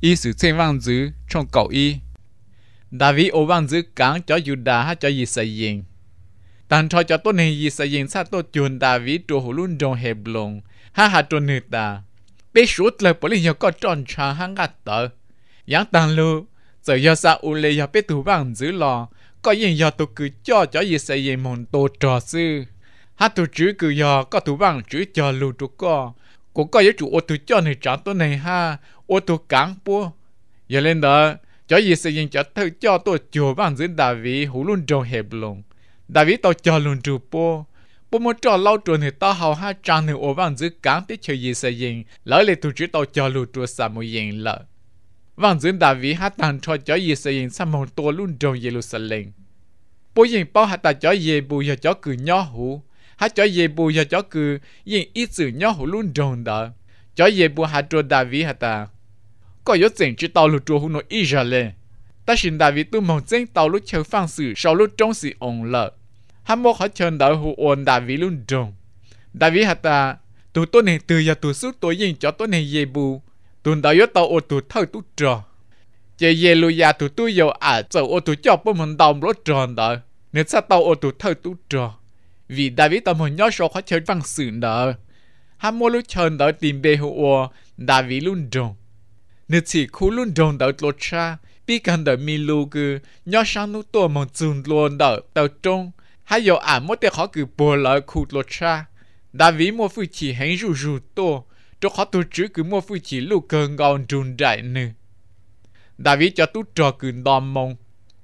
y sự xem vang dữ trong cậu y David ô vang dữ cắn cho Judah hát cho y xây dựng tàn cho tôi này y xây dựng sát tôi chuẩn David trô hồ luôn trong hẹp lồng ha trô nữ ta bé suốt lời bởi lý có tròn trà hăng gạt tờ giáng tàn lưu giờ do sao u lê do bé thủ vang dữ lò có yên do tôi cứ cho y xây dựng môn tô trò sư hát tôi chứ cứ do có thủ vang chứ cho lưu trô cũng có chủ ô tô cho này trả tôi này ha ô tô cán bua giờ lên đó cho gì xây dựng cho thử cho tôi chùa bằng dưới David hú luôn trong hẹp lồng David tao cho luôn chủ bua bua một trò lâu trò này tao hào ha trang này ô bằng dưới cán tiếp chơi gì xây dựng lỡ lại tôi chỉ tao cho luôn trò sao một dạng lợ bằng dưới David hát tàn cho gì xây dựng sao một tô luôn trong Jerusalem bua dạng bao hạt ta cho gì bù giờ cho cử nhỏ hú hát cho ye bù cho cứ yên ít sự nhỏ hồ luôn tròn đó cho ye bù hát cho David hả ta có yếu chỉnh chỉ tàu lụt cho hồ nó Israel ta xin David tu mong chỉnh tàu lụt chơi phang sự sau lụt trong sự ổn lợ hắn mua họ chơi đỡ hồ ổn David luôn tròn David hả ta tu tôi này từ giờ tu suốt tôi yên cho tôi này ye bù tu đỡ yếu tàu ô tu thâu tu tròn chỉ ye lùi ya tu tu yêu giờ ô tu cho bố mình tàu lụt tròn đó nếu sao tàu ô tu thâu tu tròn vì David tao muốn nhớ số khó chơi văn sử nợ hắn mua lúc chơi nợ tìm bề hộ David luôn trồng nếu chỉ khu luôn trồng nợ lột cha bị cần nợ mi lu cứ nhớ sang lúc tôi muốn dùng luôn nợ tàu trông hay有mỗi cái khó cứ bồi lại khu lột cha David mua phụ chỉ hành rủ rủ tô cho khó tổ chức cứ mua phụ chỉ lúc cơn ngon trùn đại nữa David cho tú trò cứ đòn mông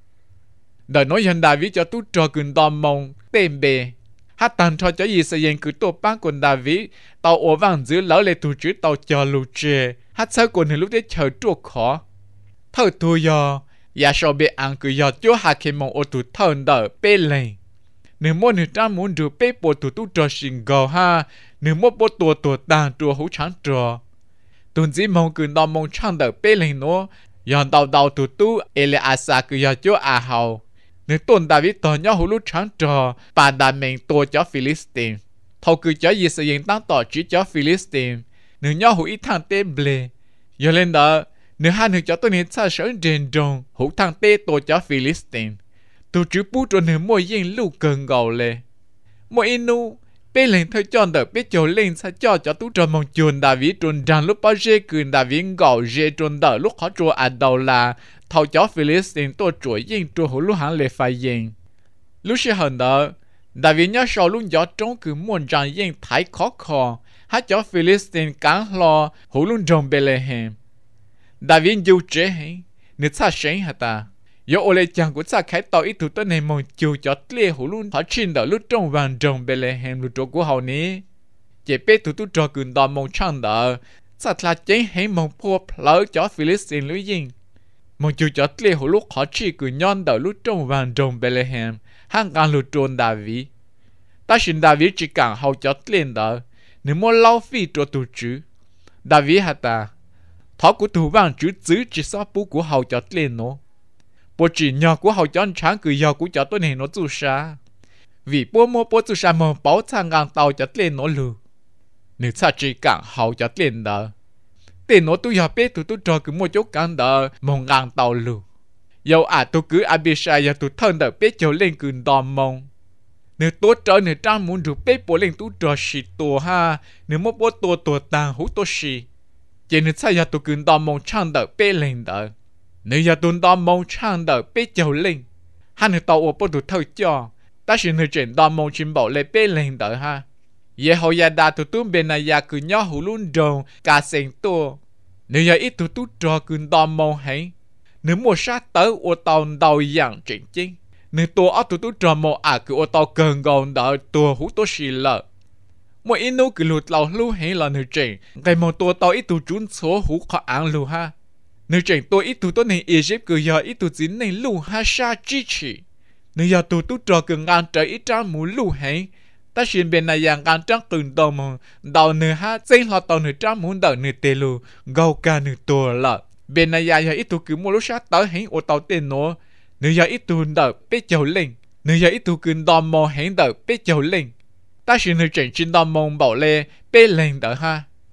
đời nói dân David cho tú trò cứ đòn mông tên bề hát tàn cho gì xây dựng cứ tổ ban của David tàu ổ vàng dưới lỡ lệ tù chứ tàu chờ lù chê hát sao còn lúc đấy chờ chuột khó thở tù do ya so bị ăn cứ do chúa hạ khi mong ô tù thở đỡ bê lên nếu mua nửa trăm muốn được bê bộ tù tu trò xin gầu ha nếu mua bộ tù tàn trùa hú trắng trò tuần dĩ mong cứ đo mong trăng đỡ bê lên nó dọn đầu tù tu Eleasa cứ do chúa hầu nếu tuần David tỏ nhau hữu lúc trắng trò bà đã mình tổ cho Philistine thầu cứ cho gì sử dụng tăng tỏ chỉ cho Philistine nếu nhau hữu ít thằng tên ble giờ lên đó nếu hai người cho tôi nên xa sở trên rồng hữu thằng tê tổ cho Philistine tôi chỉ bút rồi nếu mỗi yên lưu cần gầu lệ mỗi inu bê lên thôi cho đỡ bê chỗ lên xa cho tôi trò mong chuồn David trồn rằng lúc bao dê cường David gầu dê trồn đỡ lúc khó trùa đầu là thầu cho Philistine tôi chuỗi yên trùa hữu lúc hắn lệ phải yên lúc sẽ hẳn đó David nhớ sau lúc gió trống cứ muốn rằng yên thái khó khò hát cho Philistine cắn lo hữu lúc trong Bethlehem David dù chế hẹn nếu xa sáng hả ta yếu ô lê chẳng của xa khai tàu ít thủ tân này mong chịu cho tlê hữu lúc họ trình đỡ lúc trong vàng trong Bethlehem lúc chỗ của họ ní chế bê thủ tu trò cường đòn mong chăng đỡ xa là chế hẹn mong phô lỡ cho Philistine lưu yên mong chú cho tlê hữu lúc họ chỉ cứ nhon đỡ lúc trong vàng trong Bethlehem hàng càng lúc trôn David ta xin David chỉ càng hậu cho tlê đỡ nếu mua lau phi cho tù chứ David hả ta thó của tù vàng chứ giữ chỉ sao bú của hậu cho tlê nó bộ chỉ nhờ của hậu cho anh sáng cứ giờ của cho tôi này nó chú xa vì bố mua bố chú xa mà bảo sang ngang tàu cho tlê nó lù nếu xa chỉ càng hậu cho tlê đỡ tiền nó tôi học biết tôi cho cứ một chỗ cán đỡ mong ngang tàu lù dầu tôi cứ Abishai giờ tôi thân đỡ biết cho lên cứ đòn mong nếu tôi trở nếu trang muốn được biết bộ lên tôi cho xì tổ ha nếu một bộ tổ tàng hú tôi xì chỉ nếu sao giờ tôi cứ đòn mong trang đỡ biết lên đỡ nếu giờ tôi đòn mong trang đỡ biết cho lên ha nếu tàu ở bộ tôi thâu cho ta xin nếu chuyện đòn mong chim bảo lên biết lên đỡ ha Yehoiada tu Benaya cứ nhớ hữu luôn rồng cả sen to nếu giờ ít tu trò cứ đòn mong hay nếu mua sát tới ô tàu đầu dạng chuyện chính nếu tôi ở tu trò mong cứ ô tàu cần gòn đỡ tôi hữu tôi xì lợ mỗi ít nô cứ lụt lầu lưu hay là nếu chuyện ngày một tôi tàu ít tu trốn số hữu khó ăn lưu ha nếu chuyện tôi ít tu này Egypt cứ giờ ít tu dính này lưu ha sa chi chỉ nếu giờ tu trò cứ ngàn trời ít trang muốn lưu hay ta xin bên này dạng gan trắng từng đầu mà đầu nửa ha xin họ tàu nửa trăm muốn đợi nửa tê lù gâu cả nửa tua lợ bên này dạng ít tu cứ mua lúc sát tới hẹn ô tàu tên nó nửa giờ ít tu đợi biết chầu lên nửa giờ ít tu cứ đòn mò hẹn đợi biết chầu lên ta xin nửa chuyện trên đòn mong bảo lê biết lên đợi ha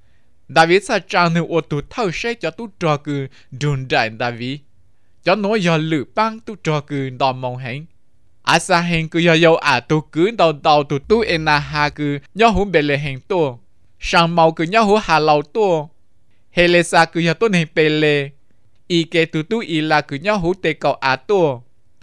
David sa trang nữ ô tụ thâu xe cho tu trò cư đồn đại David. Cho nói do lử băng tu trò cư đò mong hẹn. Sa hẹn cư do tu cư đào tu ena ha cư nhó hú bê lê hẹn tu. Sang màu cư nhó hú hà lâu tu. Hệ lê sa cư tu hẹn bê lê. Y kê tu y la cư nhó hú tê cầu tu.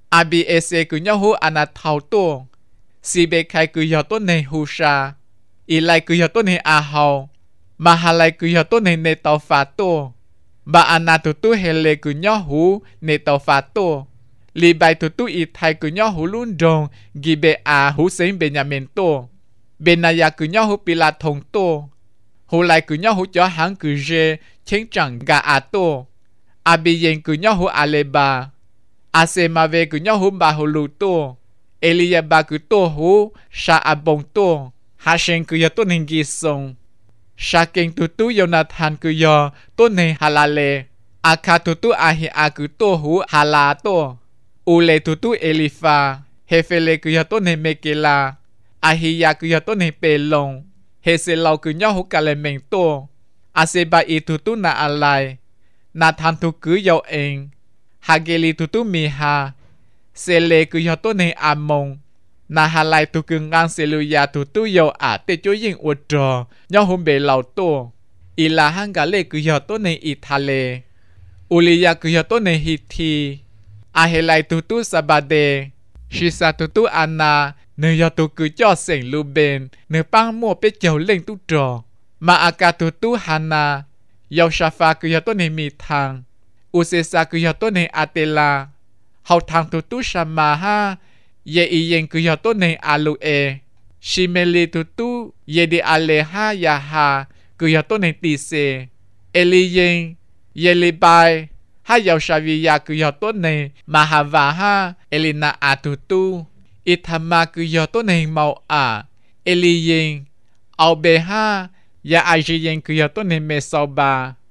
ABS cư nhó hú ana thao tu. Si bê khai cư tu hẹn hú sa. Y lại cư tu hẹn hào. Mà hà lại cư tu hẹn nê tàu phá tu. Bà ana tu hệ lê cư nhó hú nê tàu phá tu. Li bài tu y thay cư nhó hú luôn rong. Ghi bê hú sinh bê nhà mình tu. Bê nà ya cư nhó hú bì la thông tu. Hú lại cư nhó hú cho hãng cư dê. Chênh chẳng gà tu. Bì yên cư nhó hú lê bà. Se mà về cư nhó hú bà hú lù tu. Elia bà cư tu hú. Sa bông tu. Hà sinh cư tu nên ghi sông. Sa kinh tu Jonathan cư tu nên hà la lê. Kha tu hi cư tu hú hà la tu. Ule tu Elifa. Hefele cư tu nên Mekela. Ahia cư tu nên Pelong. Hese lau cư nhó hú cà lê mình tu. Seba y tu na alai. Nathan tu cư en. Hageli tu Miha. Sele cư tu nên Amon. Na halai tu cưng ngang Seluya tu te cho yin ô trò nhó hôm bề lầu tu. Y là hang gà lê cư tu nên Ithale. Uliya cư tu nên Hithi. Ahelai tu Sabade. Shisa tu Anna. Nơi tu cư cho sảnh lưu bên. Nơi băng mua bê chầu lên tu trò. Mà aka tu Hana. Yau Shafa cư tu nên Mithang. Usesa cư tu nên Atela. Hậu thang tu Shamaha. Ye iyen cư tu nên Alue. Shimeli tu ye di Aleha Yaha cư tu nên Tise. Eliyen ye li bai. Ha yau Shaviya cư tu nên Mahavaha Elina tu. Ithama cư tu nên Mau Eliyen Aubeha ya ajiyen cư tu nên Mesoba.